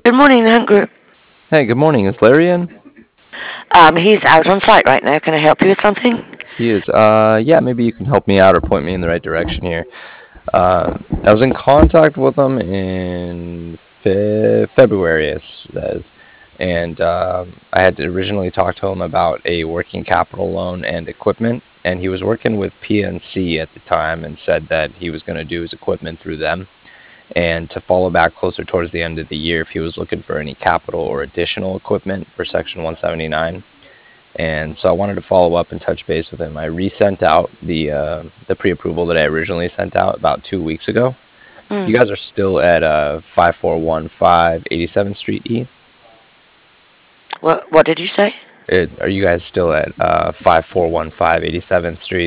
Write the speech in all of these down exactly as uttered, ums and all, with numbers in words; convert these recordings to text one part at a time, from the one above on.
Good morning, the Hunt Group. Hey, good morning. Is Larry in? Um, he's out on site right now. Can I help you with something? He is. Uh, yeah, maybe you can help me out or point me in the right direction here. Uh, I was in contact with him in fe February, it says, and um, I had originally talked to him about a working capital loan and equipment, and he was working with P N C at the time and said that he was going to do his equipment through them, and to follow back closer towards the end of the year if he was looking for any capital or additional equipment for Section one seventy-nine. And so I wanted to follow up and touch base with him. I resent out the uh, the pre-approval that I originally sent out about two weeks ago. You Mm. guys are still at uh, five four one five eighty-seventh Street E. What What did you say? It, are you guys still at uh, five four one five eighty-seventh Street?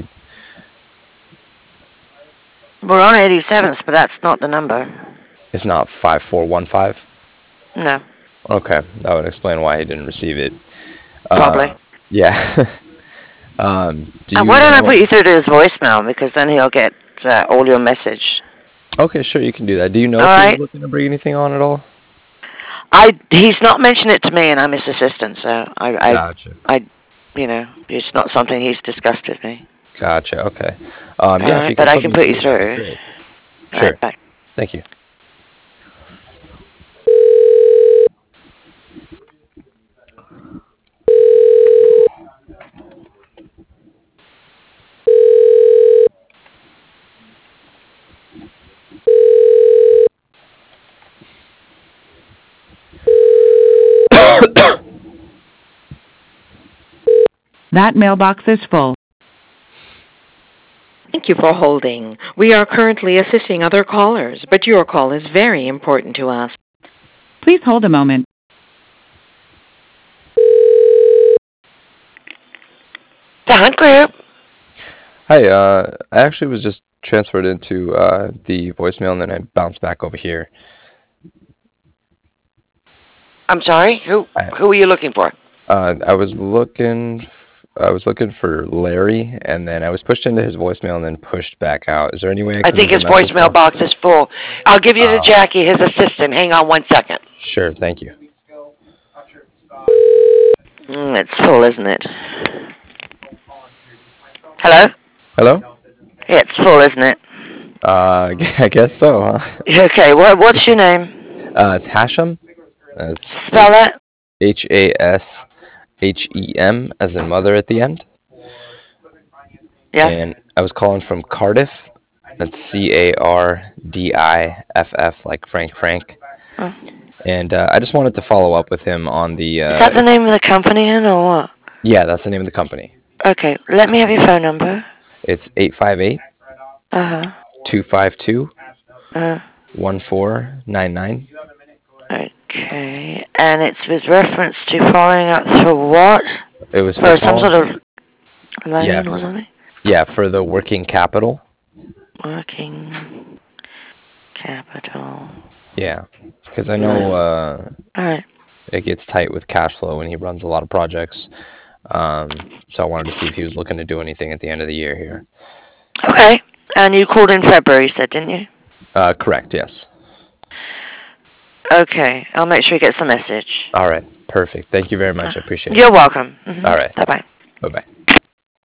We're on eighty-seventh, but that's not the number. It's not five four one five? No, Okay, that would explain why he didn't receive it. probably. Uh, yeah. um, do Uh, you why don't I know? put you through to his voicemail, because then he'll get uh, all your message. Okay, sure, you can do that. Do you know All if he was right. looking to bring anything on at all? I He's not mentioned it to me, and I'm his assistant, so I I Gotcha. I you know it's not something he's discussed with me. Gotcha. Okay. Um, All yeah, if right, you but could I put can me put you through, that'd be through. great. All Sure. right, bye. Thank you. That mailbox is full. Thank you for holding. We are currently assisting other callers, but your call is very important to us. Please hold a moment. The Hunt Group. Hi. Uh, I actually was just transferred into uh, the voicemail, and then I bounced back over here. I'm sorry. Who I Who are you looking for? uh, I was looking. F I was looking for Larry, and then I was pushed into his voicemail and then pushed back out. Is there any way I I can think leave a his message voicemail for him? box is full. I'll give you to Oh, Jackie, his assistant. Hang on one second. sure. Thank you. Mm, it's full, isn't it? Hello? Hello? Yeah, it's full, isn't it? Uh, I guess so, huh? Okay, what, what's your name? Uh, it's Hashem. That's Spell it. H A S H E M as in mother at the end. Yes? And I was calling from Cardiff. That's C A R D I F F, like Frank Frank. Oh. And uh, I just wanted to follow up with him on the. Is that Uh, the name of the company in or what? yeah, that's the name of the company. Okay, let me have your phone number. It's eight five eight, Uh-huh. two five two, Uh, one four nine nine. okay, and it's with reference to following up for what? It was for For some follow. sort of Yeah, loan or f- something? yeah, for the working capital. Working capital Yeah, because I know loan. uh, Alright. it gets tight with cash flow when he runs a lot of projects. Um, so I wanted to see if he was looking to do anything at the end of the year here. Okay, and you called in February, you said, didn't you? Uh, correct, yes. Okay, I'll make sure he gets the message. All right, perfect. Thank you very much. I appreciate it. You're welcome. Mm-hmm. All right, Bye-bye. bye-bye.